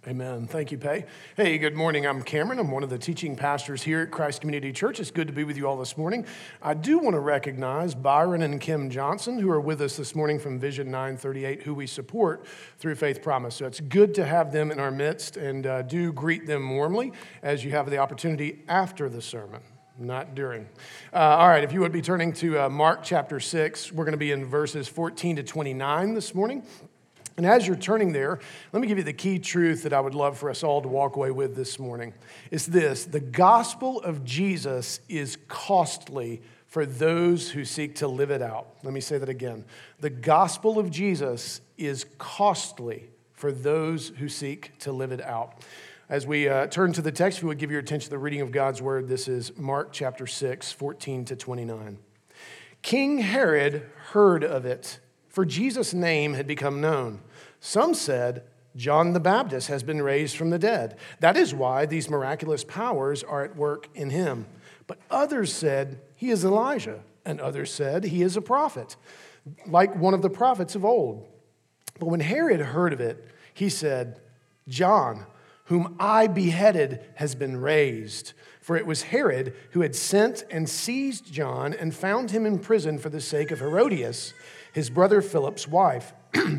Amen. Thank you, Pay. Hey, good morning. I'm Cameron. I'm one of the teaching pastors here at Christ Community Church. It's good to be with you all this morning. I do want to recognize Byron and Kim Johnson, who are with us this morning from Vision 938, who we support through Faith Promise. So it's good to have them in our midst, and do greet them warmly as you have the opportunity after the sermon. Not during. All right, if you would be turning to Mark chapter 6, we're going to be in verses 14 to 29 this morning. And as you're turning there, let me give you the key truth that I would love for us all to walk away with this morning. It's this: the gospel of Jesus is costly for those who seek to live it out. Let me say that again. The gospel of Jesus is costly for those who seek to live it out. As we turn to the text, if you would give your attention to the reading of God's word, this is Mark chapter 6, 14 to 29. King Herod heard of it, for Jesus' name had become known. Some said, John the Baptist has been raised from the dead. That is why these miraculous powers are at work in him. But others said, he is Elijah. And others said, he is a prophet, like one of the prophets of old. But when Herod heard of it, he said, John, whom I beheaded, has been raised. For it was Herod who had sent and seized John and found him in prison for the sake of Herodias, his brother Philip's wife,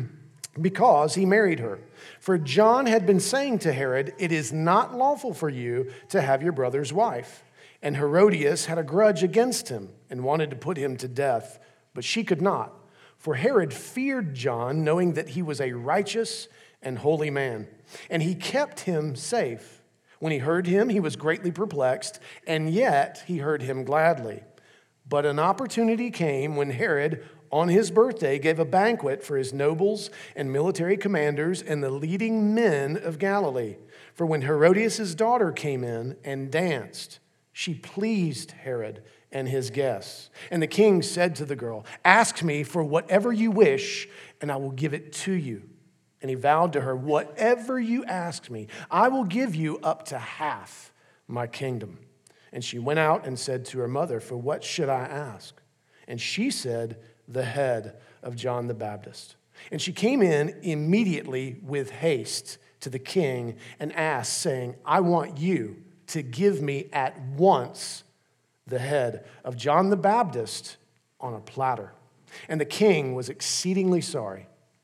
because he married her. For John had been saying to Herod, it is not lawful for you to have your brother's wife. And Herodias had a grudge against him and wanted to put him to death, but she could not. For Herod feared John, knowing that he was a righteous and holy man, and he kept him safe. When he heard him, he was greatly perplexed, and yet he heard him gladly. But an opportunity came when Herod, on his birthday, gave a banquet for his nobles and military commanders and the leading men of Galilee. For when Herodias' daughter came in and danced, she pleased Herod and his guests. And the king said to the girl, ask me for whatever you wish, and I will give it to you. And he vowed to her, whatever you ask me, I will give you up to half my kingdom. And she went out and said to her mother, for what should I ask? And she said, the head of John the Baptist. And she came in immediately with haste to the king and asked, saying, I want you to give me at once the head of John the Baptist on a platter. And the king was exceedingly sorry.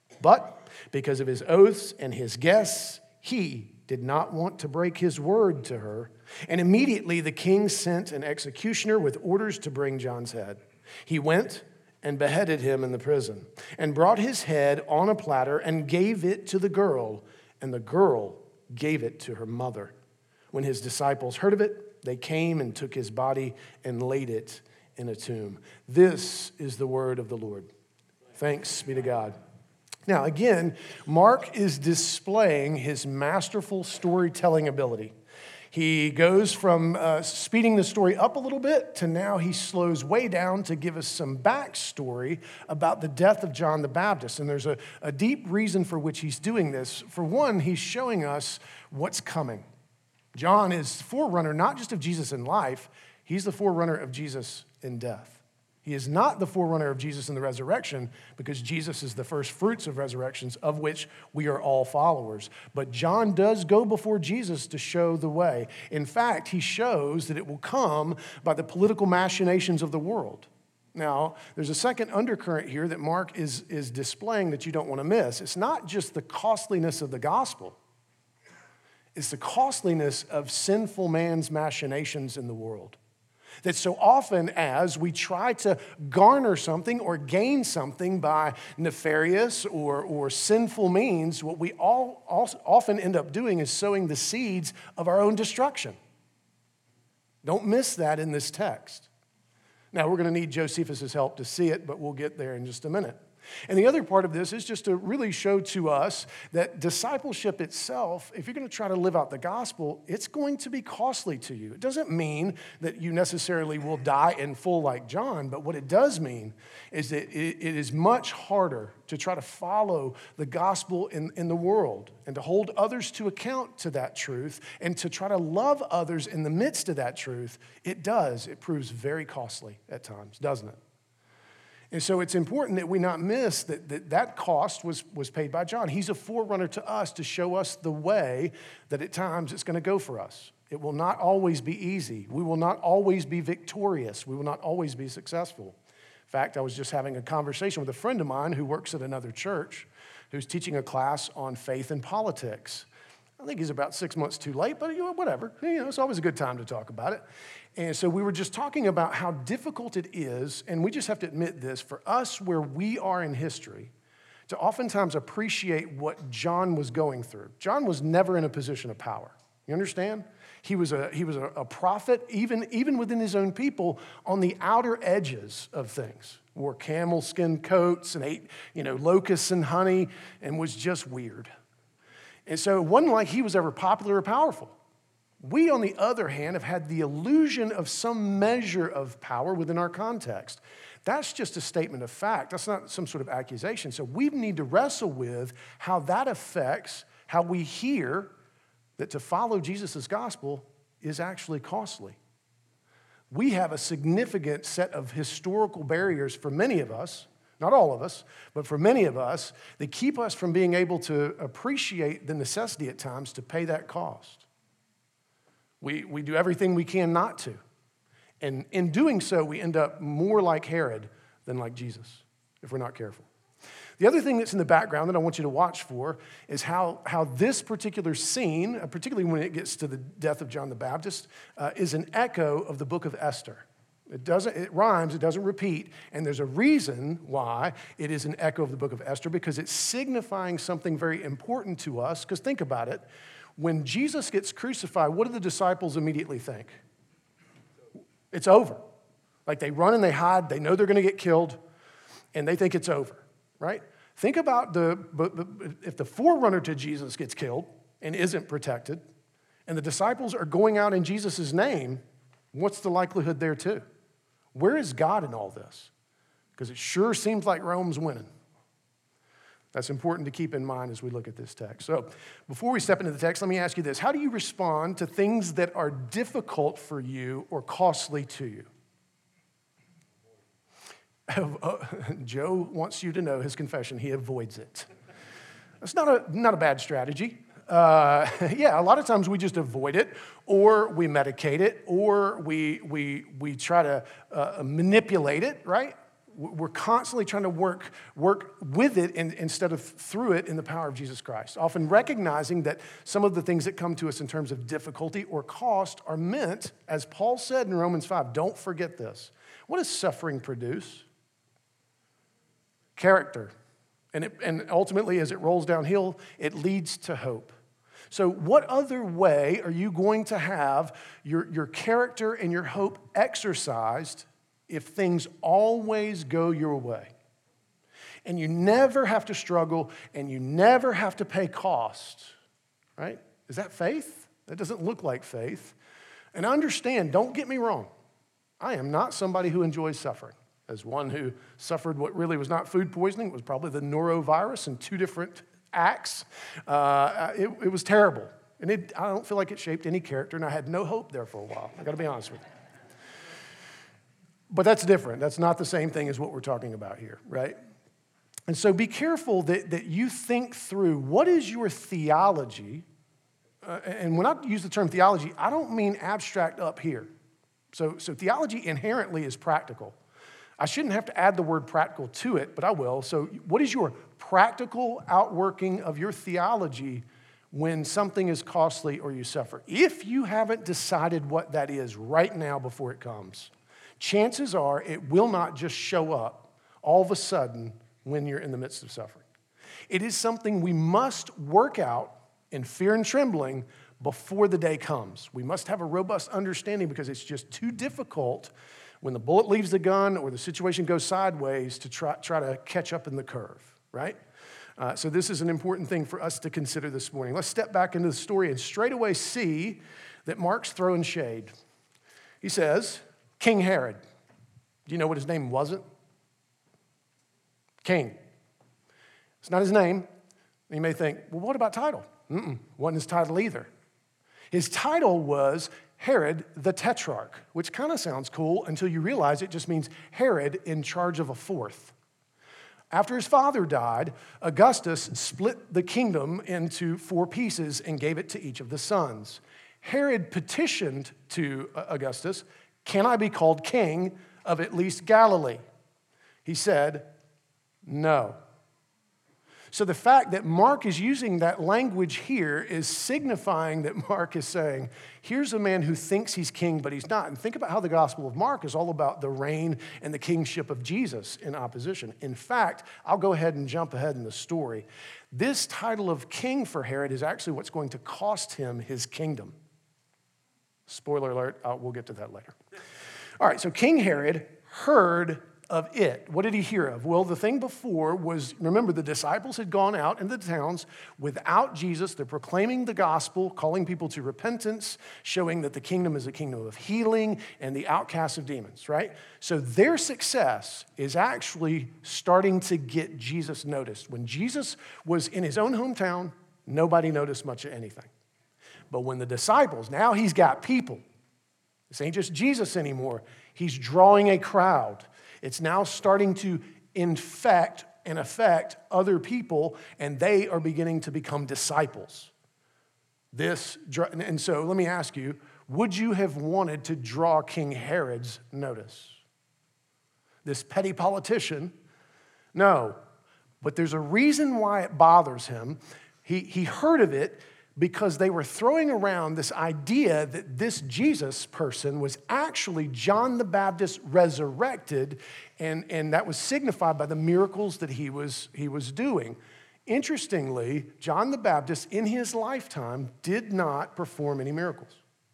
But because of his oaths and his guests, he did not want to break his word to her. And immediately the king sent an executioner with orders to bring John's head. He went and beheaded him in the prison, and brought his head on a platter and gave it to the girl, and the girl gave it to her mother. When his disciples heard of it, they came and took his body and laid it in a tomb. This is the word of the Lord. Thanks be to God. Now, again, Mark is displaying his masterful storytelling ability. He goes from speeding the story up a little bit to now he slows way down to give us some backstory about the death of John the Baptist. And there's a deep reason for which he's doing this. For one, he's showing us what's coming. John is the forerunner not just of Jesus in life, he's the forerunner of Jesus in death. He is not the forerunner of Jesus in the resurrection because Jesus is the first fruits of resurrections of which we are all followers. But John does go before Jesus to show the way. In fact, he shows that it will come by the political machinations of the world. Now, there's a second undercurrent here that Mark is displaying that you don't want to miss. It's not just the costliness of the gospel. It's the costliness of sinful man's machinations in the world. That so often as we try to garner something or gain something by nefarious or sinful means, what we all often end up doing is sowing the seeds of our own destruction. Don't miss that in this text. Now, we're going to need Josephus' help to see it, but we'll get there in just a minute. And the other part of this is just to really show to us that discipleship itself, if you're going to try to live out the gospel, it's going to be costly to you. It doesn't mean that you necessarily will die in full like John, but what it does mean is that it is much harder to try to follow the gospel in the world and to hold others to account to that truth and to try to love others in the midst of that truth. It proves very costly at times, doesn't it? And so it's important that we not miss that cost was paid by John. He's a forerunner to us to show us the way that at times it's going to go for us. It will not always be easy. We will not always be victorious. We will not always be successful. In fact, I was just having a conversation with a friend of mine who works at another church who's teaching a class on faith and politics. I think he's about 6 months too late, but whatever. It's always a good time to talk about it. And so we were just talking about how difficult it is, and we just have to admit this, for us where we are in history, to oftentimes appreciate what John was going through. John was never in a position of power. You understand? He was a prophet, even within his own people, on the outer edges of things. Wore camel skin coats and ate, locusts and honey, and was just weird. And so it wasn't like he was ever popular or powerful. We, on the other hand, have had the illusion of some measure of power within our context. That's just a statement of fact. That's not some sort of accusation. So we need to wrestle with how that affects how we hear that to follow Jesus' gospel is actually costly. We have a significant set of historical barriers for many of us, not all of us, but for many of us, that keep us from being able to appreciate the necessity at times to pay that cost. We do everything we can not to. And in doing so, we end up more like Herod than like Jesus, if we're not careful. The other thing that's in the background that I want you to watch for is how this particular scene, particularly when it gets to the death of John the Baptist, is an echo of the book of Esther. It rhymes, it doesn't repeat, and there's a reason why it is an echo of the book of Esther, because it's signifying something very important to us. Because think about it, when Jesus gets crucified, what do the disciples immediately think? It's over. Like they run and they hide, they know they're going to get killed, and they think it's over, right? Think about if the forerunner to Jesus gets killed and isn't protected, and the disciples are going out in Jesus' name, what's the likelihood there too? Where is God in all this? Because it sure seems like Rome's winning. That's important to keep in mind as we look at this text. So before we step into the text, let me ask you this. How do you respond to things that are difficult for you or costly to you? Joe wants you to know his confession. He avoids it. That's not a bad strategy. A lot of times we just avoid it, or we medicate it, or we try to manipulate it, right? We're constantly trying to work with it instead of through it in the power of Jesus Christ, often recognizing that some of the things that come to us in terms of difficulty or cost are meant, as Paul said in Romans 5, don't forget this. What does suffering produce? Character. And ultimately, as it rolls downhill, it leads to hope. So what other way are you going to have your character and your hope exercised if things always go your way? And you never have to struggle and you never have to pay cost, right? Is that faith? That doesn't look like faith. And understand, don't get me wrong, I am not somebody who enjoys suffering. As one who suffered what really was not food poisoning, it was probably the norovirus in 2 different acts. It was terrible. And I don't feel like it shaped any character, and I had no hope there for a while. I got to be honest with you. But that's different. That's not the same thing as what we're talking about here, right? And so be careful that you think through what is your theology. And when I use the term theology, I don't mean abstract up here. So theology inherently is practical. I shouldn't have to add the word practical to it, but I will. So what is your practical outworking of your theology when something is costly or you suffer? If you haven't decided what that is right now before it comes, chances are it will not just show up all of a sudden when you're in the midst of suffering. It is something we must work out in fear and trembling before the day comes. We must have a robust understanding because it's just too difficult when the bullet leaves the gun or the situation goes sideways to try to catch up in the curve, right? So this is an important thing for us to consider this morning. Let's step back into the story and straight away see that Mark's throwing shade. He says, King Herod. Do you know what his name wasn't? King. It's not his name. You may think, well, what about title? Wasn't his title either. His title was Herod the Tetrarch, which kind of sounds cool until you realize it just means Herod in charge of a fourth. After his father died, Augustus split the kingdom into 4 pieces and gave it to each of the sons. Herod petitioned to Augustus, "Can I be called king of at least Galilee?" He said, "No." So the fact that Mark is using that language here is signifying that Mark is saying, here's a man who thinks he's king, but he's not. And think about how the Gospel of Mark is all about the reign and the kingship of Jesus in opposition. In fact, I'll go ahead and jump ahead in the story. This title of king for Herod is actually what's going to cost him his kingdom. Spoiler alert, we'll get to that later. All right, so King Herod heard of it. What did he hear of? Well, the thing before was, remember, the disciples had gone out into the towns without Jesus. They're proclaiming the gospel, calling people to repentance, showing that the kingdom is a kingdom of healing and the outcasts of demons, right? So their success is actually starting to get Jesus noticed. When Jesus was in his own hometown, nobody noticed much of anything. But when the disciples, now he's got people. This ain't just Jesus anymore. He's drawing a crowd. It's now starting to infect and affect other people, and they are beginning to become disciples. And so let me ask you, would you have wanted to draw King Herod's notice? This petty politician? No. But there's a reason why it bothers him. He heard of it because they were throwing around this idea that this Jesus person was actually John the Baptist resurrected, and that was signified by the miracles that he was doing. Interestingly, John the Baptist in his lifetime did not perform any miracles.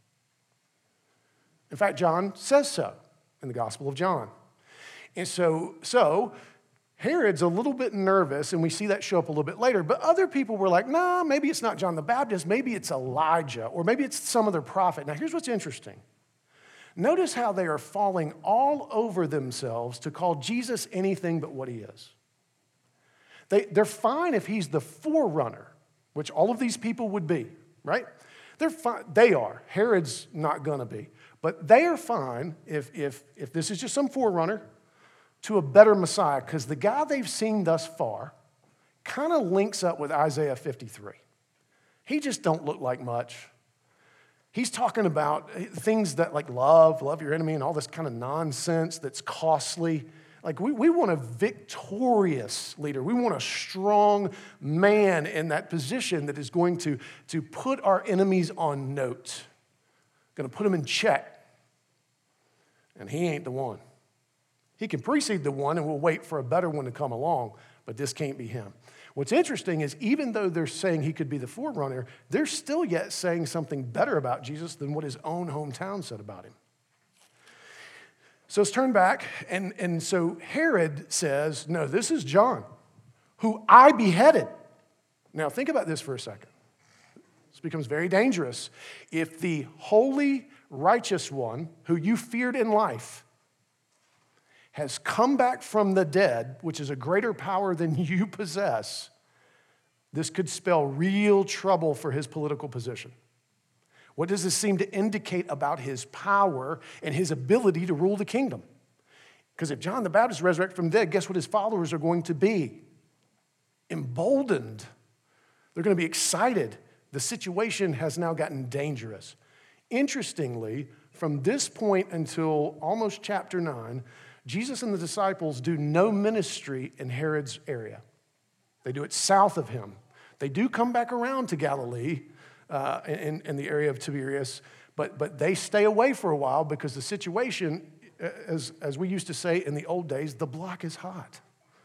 In fact, John says so in the Gospel of John. And so Herod's a little bit nervous, and we see that show up a little bit later, but other people were like, nah, maybe it's not John the Baptist, maybe it's Elijah, or maybe it's some other prophet. Now, here's what's interesting. Notice how they are falling all over themselves to call Jesus anything but what he is. They're fine if he's the forerunner, which all of these people would be, right? They're fine. They are. Herod's not going to be. But they are fine if this is just some forerunner to a better Messiah, because the guy they've seen thus far kind of links up with Isaiah 53. He just don't look like much. He's talking about things that like love your enemy, and all this kind of nonsense that's costly. Like we want a victorious leader. We want a strong man in that position that is going to put our enemies on note, going to put them in check. And he ain't the one. He can precede the one, and we'll wait for a better one to come along, but this can't be him. What's interesting is even though they're saying he could be the forerunner, they're still yet saying something better about Jesus than what his own hometown said about him. So let's turn back, and so Herod says, no, this is John, who I beheaded. Now think about this for a second. This becomes very dangerous. If the holy, righteous one who you feared in life has come back from the dead, which is a greater power than you possess, this could spell real trouble for his political position. What does this seem to indicate about his power and his ability to rule the kingdom? Because if John the Baptist resurrected from the dead, guess what his followers are going to be? Emboldened. They're going to be excited. The situation has now gotten dangerous. Interestingly, from this point until almost chapter 9, Jesus and the disciples do no ministry in Herod's area. They do it south of him. They do come back around to Galilee in the area of Tiberias, but they stay away for a while because the situation, as we used to say in the old days, the block is hot.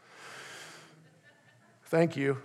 Thank you.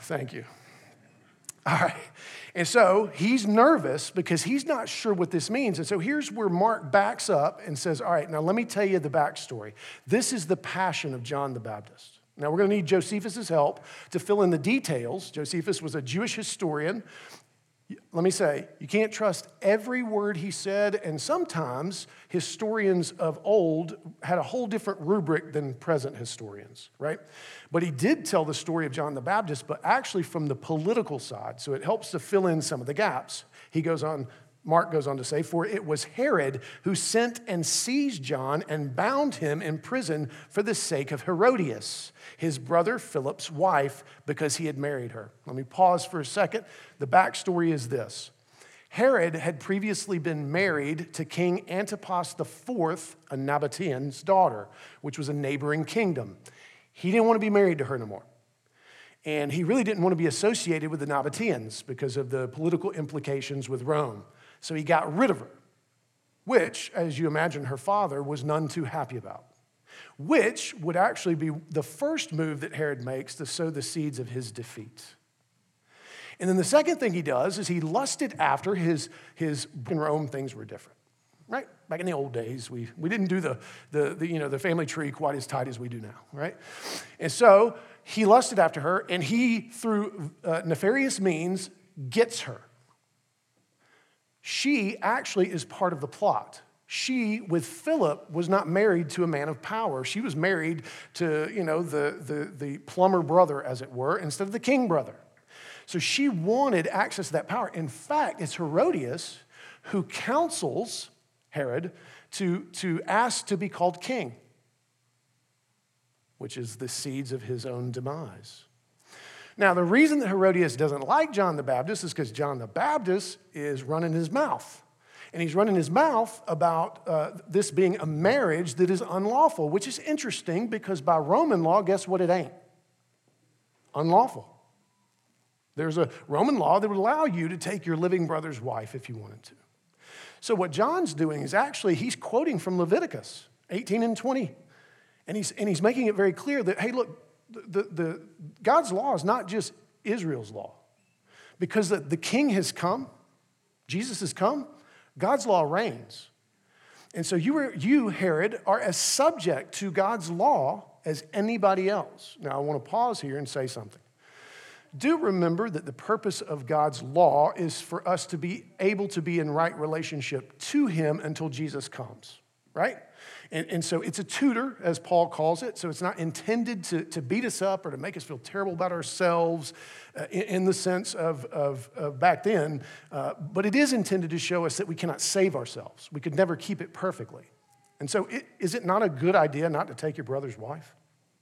All right. And so he's nervous because he's not sure what this means. And so here's where Mark backs up and says, all right, now let me tell you the backstory. This is the passion of John the Baptist. Now we're going to need Josephus' help to fill in the details. Josephus was a Jewish historian. Let me say, you can't trust every word he said, and sometimes historians of old had a whole different rubric than present historians, right? But he did tell the story of John the Baptist, but actually from the political side, so it helps to fill in some of the gaps. He goes on Mark goes on to say, for it was Herod who sent and seized John and bound him in prison for the sake of Herodias, his brother Philip's wife, because he had married her. Let me pause for a second. The backstory is this. Herod had previously been married to King Antipas IV, a Nabatean's daughter, which was a neighboring kingdom. He didn't want to be married to her no more. And he really didn't want to be associated with the Nabateans because of the political implications with Rome. So he got rid of her, which, as you imagine, her father was none too happy about, which would actually be the first move that Herod makes to sow the seeds of his defeat. And then the second thing he does is he lusted after his in Rome, things were different, right? Back in the old days, we didn't do the family tree quite as tight as we do now, right? And so he lusted after her, and he, through nefarious means, gets her. She actually is part of the plot. She, with Philip, was not married to a man of power. She was married to, the plumber brother, as it were, instead of the king brother. So she wanted access to that power. In fact, it's Herodias who counsels Herod to ask to be called king, which is the seeds of his own demise. Now, the reason that Herodias doesn't like John the Baptist is because John the Baptist is running his mouth. And he's running his mouth about this being a marriage that is unlawful, which is interesting because by Roman law, guess what it ain't? Unlawful. There's a Roman law that would allow you to take your living brother's wife if you wanted to. So what John's doing is actually he's quoting from Leviticus 18 and 20. And he's making it very clear that, hey, look, the God's law is not just Israel's law. Because the king has come, Jesus has come, God's law reigns. And so you, Herod, are as subject to God's law as anybody else. Now, I want to pause here and say something. Do remember that the purpose of God's law is for us to be able to be in right relationship to him until Jesus comes, right? And so it's a tutor, as Paul calls it. So it's not intended to beat us up or to make us feel terrible about ourselves in the sense of back then. But it is intended to show us that we cannot save ourselves. We could never keep it perfectly. And so is it not a good idea not to take your brother's wife?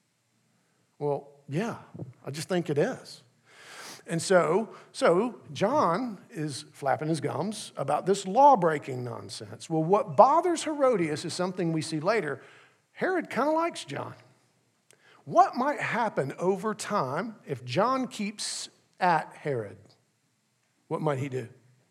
Well, yeah, I just think it is. And so John is flapping his gums about this law-breaking nonsense. Well, what bothers Herodias is something we see later. Herod kind of likes John. What might happen over time if John keeps at Herod? What might he do?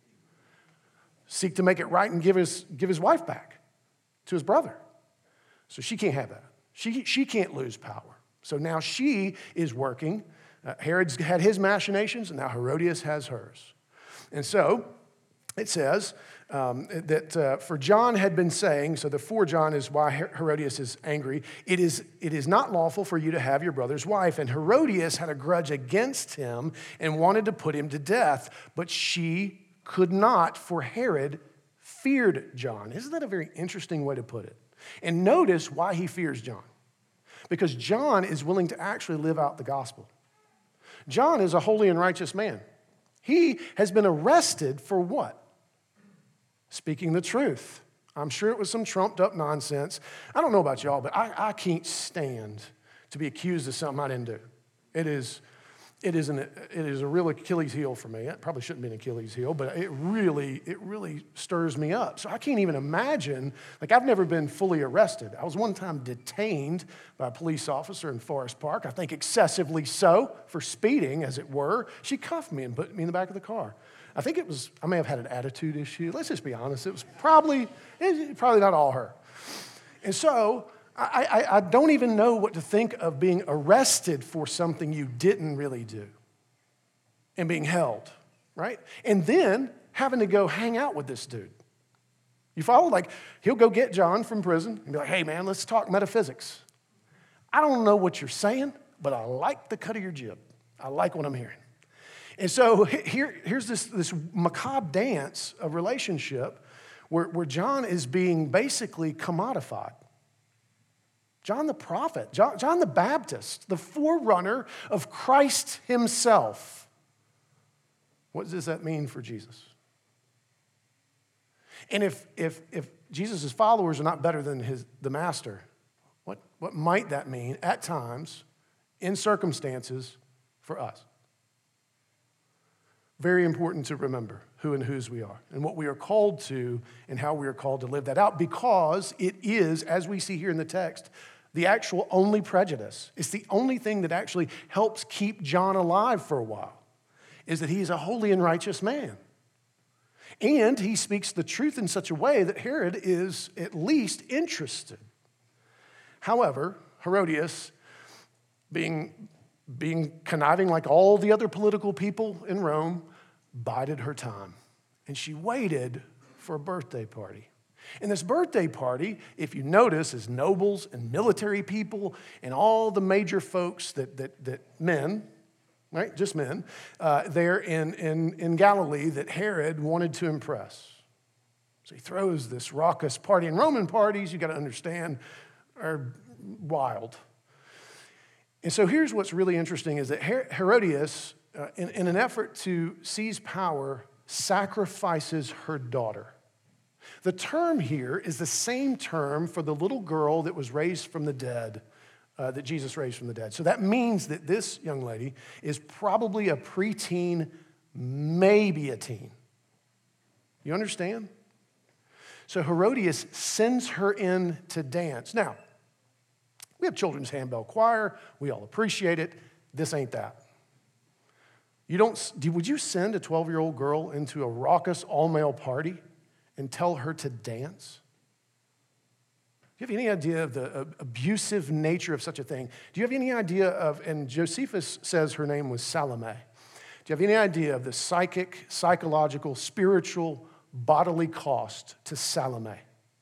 Seek to make it right and give his wife back to his brother. So she can't have that. She can't lose power. So now she is working. Herod's had his machinations, and now Herodias has hers. And so it says that for John had been saying, so the for John is why Herodias is angry, it is not lawful for you to have your brother's wife. And Herodias had a grudge against him and wanted to put him to death, but she could not, for Herod feared John. Isn't that a very interesting way to put it? And notice why he fears John. Because John is willing to actually live out the gospel. John is a holy and righteous man. He has been arrested for what? Speaking the truth. I'm sure it was some trumped up nonsense. I don't know about y'all, but I can't stand to be accused of something I didn't do. It is a real Achilles heel for me. It probably shouldn't be an Achilles heel, but it really stirs me up. So I can't even imagine, I've never been fully arrested. I was one time detained by a police officer in Forest Park, I think excessively so, for speeding, as it were. She cuffed me and put me in the back of the car. I may have had an attitude issue. Let's just be honest. It was probably not all her. And so I don't even know what to think of being arrested for something you didn't really do and being held, right? And then having to go hang out with this dude. You follow? He'll go get John from prison and be like, hey, man, let's talk metaphysics. I don't know what you're saying, but I like the cut of your jib. I like what I'm hearing. And so here's this macabre dance of relationship where John is being basically commodified. John the prophet, John the Baptist, the forerunner of Christ himself. What does that mean for Jesus? And if Jesus' followers are not better than the master, what might that mean at times, in circumstances, for us? Very important to remember who and whose we are and what we are called to and how we are called to live that out, because it is, as we see here in the text, the actual only prejudice. It's the only thing that actually helps keep John alive for a while, is that he's a holy and righteous man. And he speaks the truth in such a way that Herod is at least interested. However, Herodias, being conniving like all the other political people in Rome, bided her time. And she waited for a birthday party. And this birthday party, if you notice, is nobles and military people and all the major folks that men, right, just men, there in Galilee that Herod wanted to impress. So he throws this raucous party. And Roman parties, you got to understand, are wild. And so here's what's really interesting is that Herodias, in an effort to seize power, sacrifices her daughter. The term here is the same term for the little girl that was raised from the dead, that Jesus raised from the dead. So that means that this young lady is probably a preteen, maybe a teen. You understand? So Herodias sends her in to dance. Now, we have children's handbell choir. We all appreciate it. This ain't that. Would you send a 12-year-old girl into a raucous all-male party and tell her to dance? Do you have any idea of the abusive nature of such a thing? Do you have any idea of, and Josephus says her name was Salome. Do you have any idea of the psychological, spiritual, bodily cost to Salome?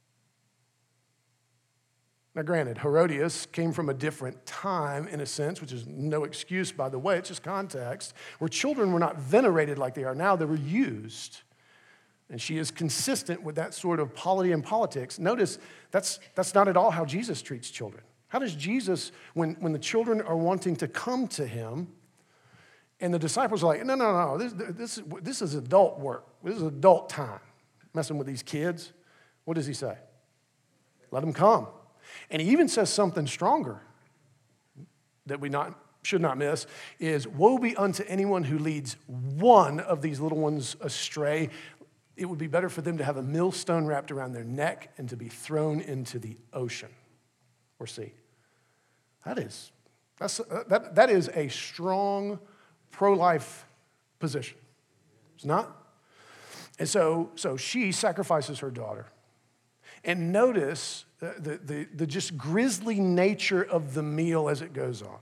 Now, granted, Herodias came from a different time, in a sense, which is no excuse, by the way, it's just context, where children were not venerated like they are now, they were used. And she is consistent with that sort of polity and politics. Notice, that's not at all how Jesus treats children. How does Jesus, when the children are wanting to come to him, and the disciples are like, no, this is adult work. This is adult time, messing with these kids. What does he say? Let them come. And he even says something stronger that we should not miss, is woe be unto anyone who leads one of these little ones astray. It would be better for them to have a millstone wrapped around their neck and to be thrown into the ocean or sea. That is a strong pro-life position. It's not? And so she sacrifices her daughter. And notice the just grisly nature of the meal as it goes on.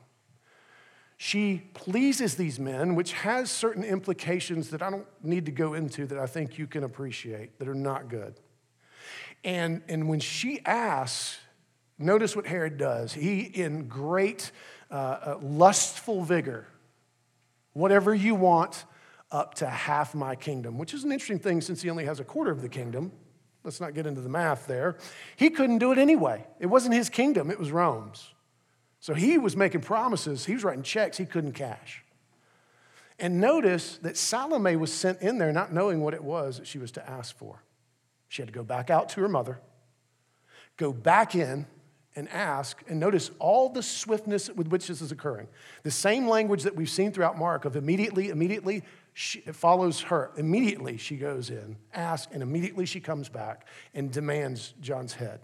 She pleases these men, which has certain implications that I don't need to go into that I think you can appreciate that are not good. And when she asks, notice what Herod does. He, in great lustful vigor, whatever you want, up to half my kingdom, which is an interesting thing since he only has a quarter of the kingdom. Let's not get into the math there. He couldn't do it anyway. It wasn't his kingdom, it was Rome's. So he was making promises. He was writing checks he couldn't cash. And notice that Salome was sent in there not knowing what it was that she was to ask for. She had to go back out to her mother, go back in and ask, and notice all the swiftness with which this is occurring. The same language that we've seen throughout Mark of immediately, it follows her. Immediately she goes in, asks, and immediately she comes back and demands John's head.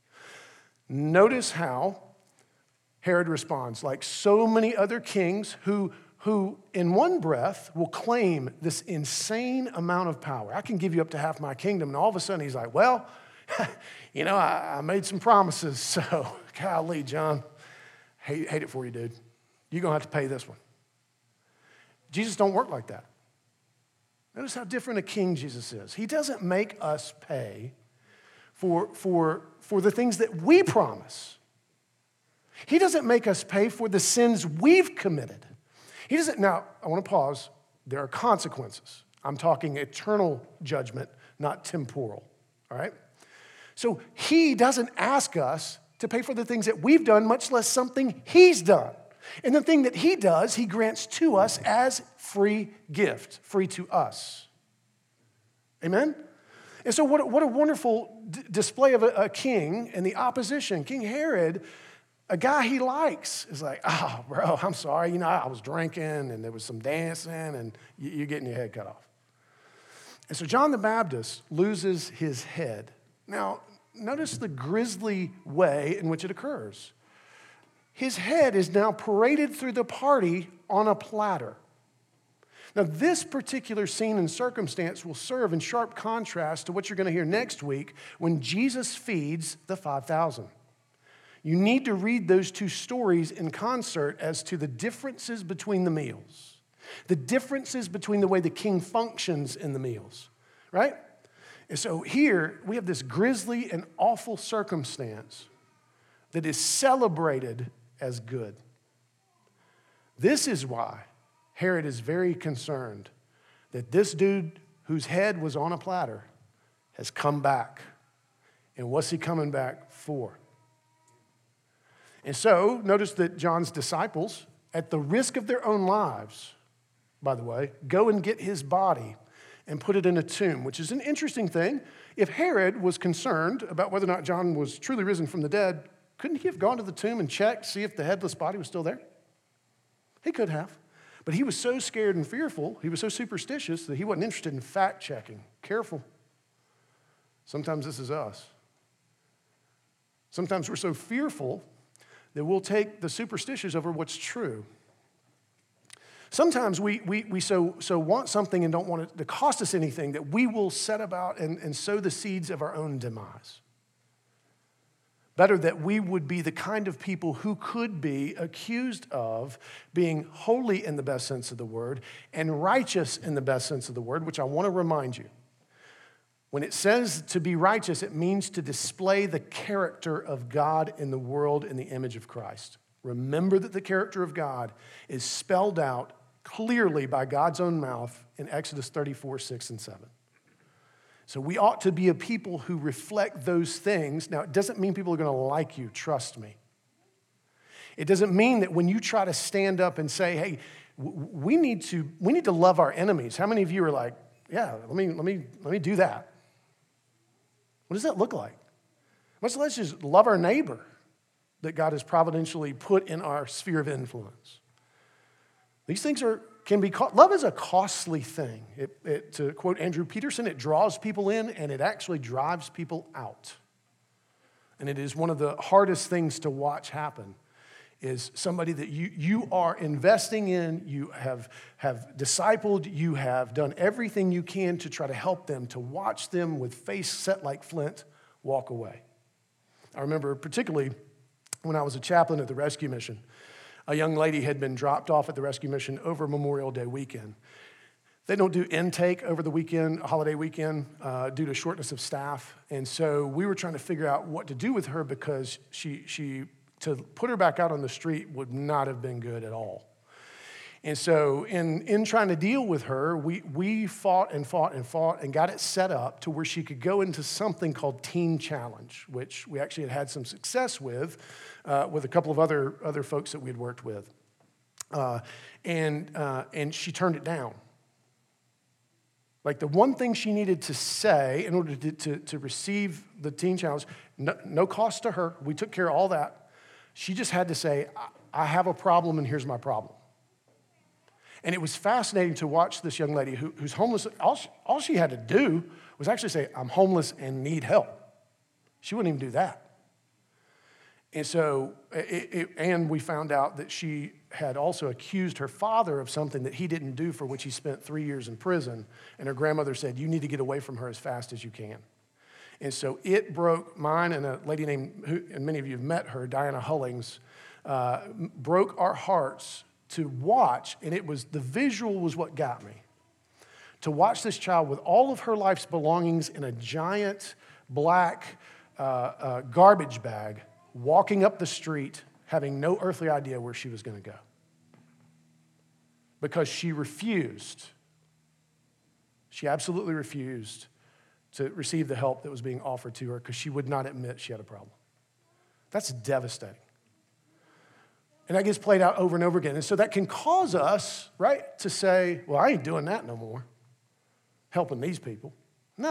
Notice how Herod responds, like so many other kings who in one breath will claim this insane amount of power. I can give you up to half my kingdom. And all of a sudden he's like, well, I made some promises, so golly, John, hate it for you, dude. You're going to have to pay this one. Jesus don't work like that. Notice how different a king Jesus is. He doesn't make us pay for the things that we promise. He doesn't make us pay for the sins we've committed. He doesn't. Now, I want to pause. There are consequences. I'm talking eternal judgment, not temporal. All right? So he doesn't ask us to pay for the things that we've done, much less something he's done. And the thing that he does, he grants to us as free gift, free to us. Amen? And so what a wonderful display of a king and the opposition. King Herod, a guy he likes, is like, oh, bro, I'm sorry. I was drinking and there was some dancing and you're getting your head cut off. And so John the Baptist loses his head. Now, notice the grisly way in which it occurs. His head is now paraded through the party on a platter. Now, this particular scene and circumstance will serve in sharp contrast to what you're going to hear next week when Jesus feeds the 5,000. You need to read those two stories in concert as to the differences between the meals, the differences between the way the king functions in the meals, right? And so here we have this grisly and awful circumstance that is celebrated as good. This is why Herod is very concerned that this dude whose head was on a platter has come back. And what's he coming back for? And so, notice that John's disciples, at the risk of their own lives, by the way, go and get his body and put it in a tomb, which is an interesting thing. If Herod was concerned about whether or not John was truly risen from the dead, couldn't he have gone to the tomb and checked, see if the headless body was still there? He could have. But he was so scared and fearful, he was so superstitious that he wasn't interested in fact-checking. Careful. Sometimes this is us. Sometimes we're so fearful that we'll take the superstitious over what's true. Sometimes we so want something and don't want it to cost us anything that we will set about and sow the seeds of our own demise. Better that we would be the kind of people who could be accused of being holy in the best sense of the word and righteous in the best sense of the word, which I want to remind you. When it says to be righteous, it means to display the character of God in the world in the image of Christ. Remember that the character of God is spelled out clearly by God's own mouth in Exodus 34, 6, and 7. So we ought to be a people who reflect those things. Now, it doesn't mean people are going to like you, trust me. It doesn't mean that when you try to stand up and say, hey, we need to love our enemies. How many of you are like, yeah, let me do that? What does that look like? Let's just love our neighbor that God has providentially put in our sphere of influence. These things can be, love is a costly thing. To quote Andrew Peterson, it draws people in and it actually drives people out. And it is one of the hardest things to watch happen is somebody that you are investing in, you have discipled, you have done everything you can to try to help them, to watch them with face set like flint walk away. I remember particularly when I was a chaplain at the rescue mission, a young lady had been dropped off at the rescue mission over Memorial Day weekend. They don't do intake over the weekend, holiday weekend, due to shortness of staff. And so we were trying to figure out what to do with her because she to put her back out on the street would not have been good at all. And so in trying to deal with her, we fought and got it set up to where she could go into something called Teen Challenge, which we actually had some success with a couple of other folks that we had worked with. And she turned it down. Like the one thing she needed to say in order to receive the Teen Challenge, no cost to her, we took care of all that. She just had to say, I have a problem and here's my problem. And it was fascinating to watch this young lady who's homeless. All she had to do was actually say, I'm homeless and need help. She wouldn't even do that. And so, and we found out that she had also accused her father of something that he didn't do for which he spent 3 years in prison. And her grandmother said, you need to get away from her as fast as you can. And so it broke mine and a lady named, and many of you have met her, Diana Hullings, broke our hearts to watch, and the visual was what got me. To watch this child with all of her life's belongings in a giant black garbage bag, walking up the street, having no earthly idea where she was going to go. Because she refused. She absolutely refused to receive the help that was being offered to her because she would not admit she had a problem. That's devastating. And that gets played out over and over again. And so that can cause us, right, to say, well, I ain't doing that no more, helping these people. No,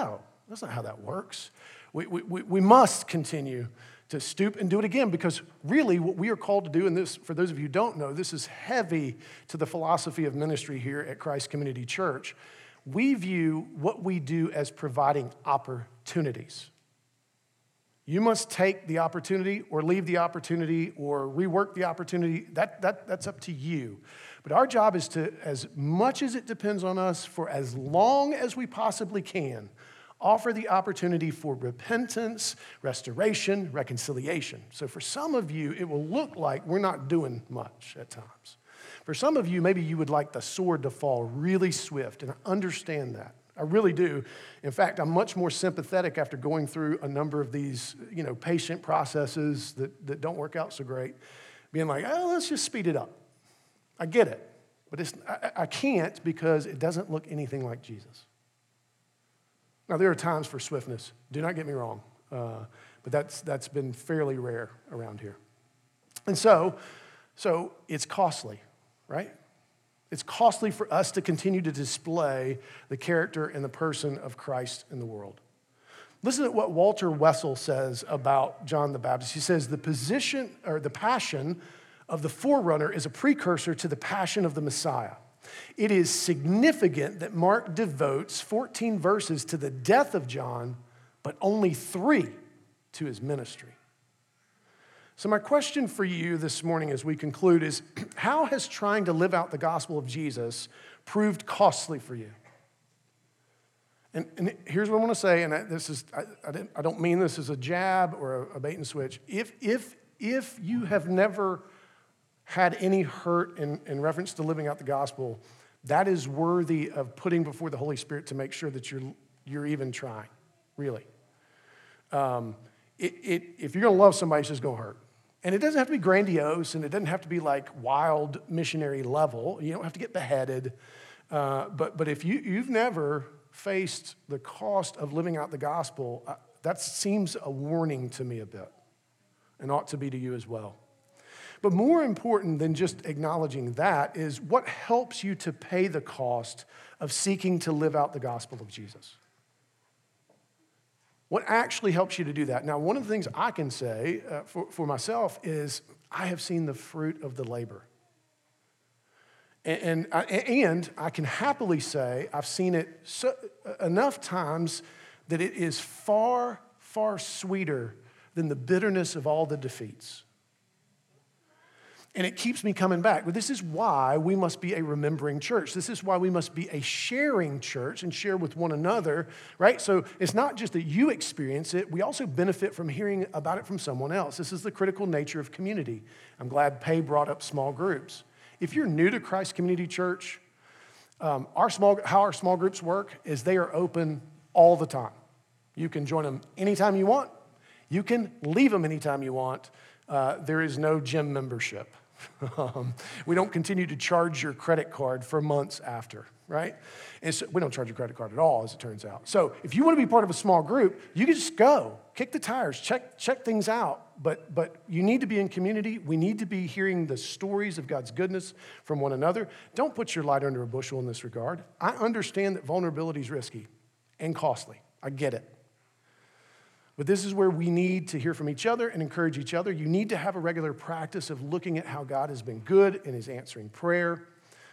That's not how that works. We must continue to stoop and do it again, because really what we are called to do, and this, for those of you who don't know, this is heavy to the philosophy of ministry here at Christ Community Church. We view what we do as providing opportunities. You must take the opportunity or leave the opportunity or rework the opportunity. That's up to you. But our job is to, as much as it depends on us, for as long as we possibly can, offer the opportunity for repentance, restoration, reconciliation. So for some of you, it will look like we're not doing much at times. For some of you, maybe you would like the sword to fall really swift, and I understand that. I really do. In fact, I'm much more sympathetic after going through a number of these, patient processes that don't work out so great, being like, let's just speed it up. I get it, but I can't, because it doesn't look anything like Jesus. Now, there are times for swiftness. Do not get me wrong, but that's been fairly rare around here. And so it's costly, right? It's costly for us to continue to display the character and the person of Christ in the world. Listen to what Walter Wessel says about John the Baptist. He says, the passion of the forerunner is a precursor to the passion of the Messiah. It is significant that Mark devotes 14 verses to the death of John, but only 3 to his ministry. So my question for you this morning as we conclude is, how has trying to live out the gospel of Jesus proved costly for you? And here's what I want to say, and I don't mean this as a jab or a bait and switch. If you have never had any hurt in reference to living out the gospel, that is worthy of putting before the Holy Spirit to make sure that you're even trying, really. If you're going to love somebody, it's just going to hurt. And it doesn't have to be grandiose, and it doesn't have to be like wild missionary level. You don't have to get beheaded. But if you've never faced the cost of living out the gospel, that seems a warning to me a bit, and ought to be to you as well. But more important than just acknowledging that is what helps you to pay the cost of seeking to live out the gospel of Jesus. What actually helps you to do that? Now, one of the things I can say for myself is I have seen the fruit of the labor. And I can happily say I've seen it enough times that it is far, far sweeter than the bitterness of all the defeats. And it keeps me coming back. But this is why we must be a remembering church. This is why we must be a sharing church and share with one another, right? So it's not just that you experience it. We also benefit from hearing about it from someone else. This is the critical nature of community. I'm glad Pay brought up small groups. If you're new to Christ Community Church, how our small groups work is they are open all the time. You can join them anytime you want. You can leave them anytime you want. There is no gym membership. We don't continue to charge your credit card for months after, right? And so we don't charge your credit card at all, as it turns out. So if you want to be part of a small group, you can just go, kick the tires, check things out. But you need to be in community. We need to be hearing the stories of God's goodness from one another. Don't put your light under a bushel in this regard. I understand that vulnerability is risky and costly. I get it. But this is where we need to hear from each other and encourage each other. You need to have a regular practice of looking at how God has been good in his answering prayer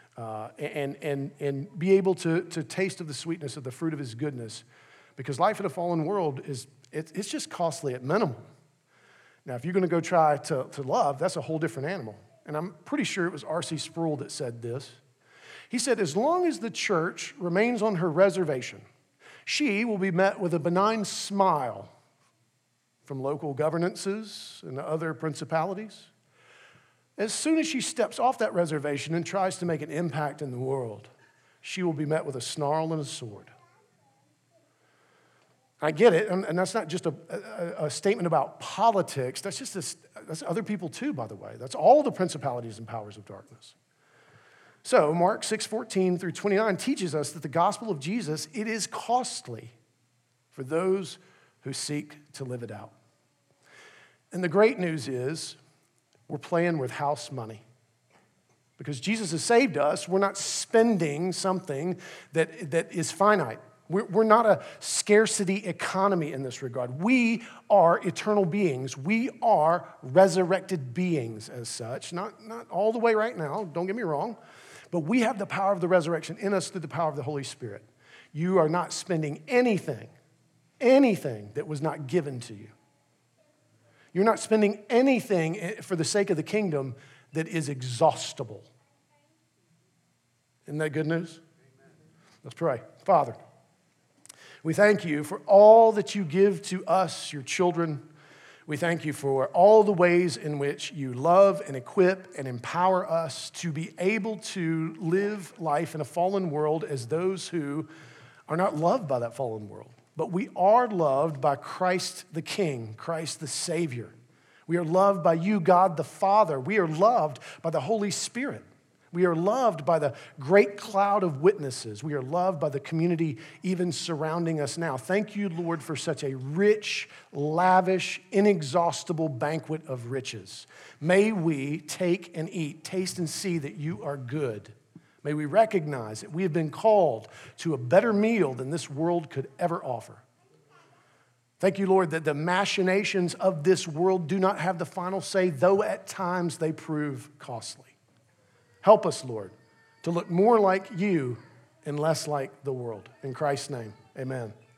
and be able to taste of the sweetness of the fruit of his goodness, because life in a fallen world it's just costly at minimum. Now, if you're going to go try to love, that's a whole different animal. And I'm pretty sure it was R.C. Sproul that said this. He said, as long as the church remains on her reservation, she will be met with a benign smile from local governances and other principalities. As soon as she steps off that reservation and tries to make an impact in the world, she will be met with a snarl and a sword. I get it, and that's not just a statement about politics. That's other people too, by the way. That's all the principalities and powers of darkness. So Mark 6:14 through 29 teaches us that the gospel of Jesus, it is costly for those who seek to live it out. And the great news is we're playing with house money. Because Jesus has saved us, we're not spending something that is finite. We're not a scarcity economy in this regard. We are eternal beings. We are resurrected beings as such. Not all the way right now, don't get me wrong. But we have the power of the resurrection in us through the power of the Holy Spirit. You are not spending anything that was not given to you. You're not spending anything for the sake of the kingdom that is exhaustible. Isn't that good news? Let's pray. Father, we thank you for all that you give to us, your children. We thank you for all the ways in which you love and equip and empower us to be able to live life in a fallen world as those who are not loved by that fallen world. But we are loved by Christ the King, Christ the Savior. We are loved by you, God the Father. We are loved by the Holy Spirit. We are loved by the great cloud of witnesses. We are loved by the community even surrounding us now. Thank you, Lord, for such a rich, lavish, inexhaustible banquet of riches. May we take and eat, taste and see that you are good. May we recognize that we have been called to a better meal than this world could ever offer. Thank you, Lord, that the machinations of this world do not have the final say, though at times they prove costly. Help us, Lord, to look more like you and less like the world. In Christ's name, amen.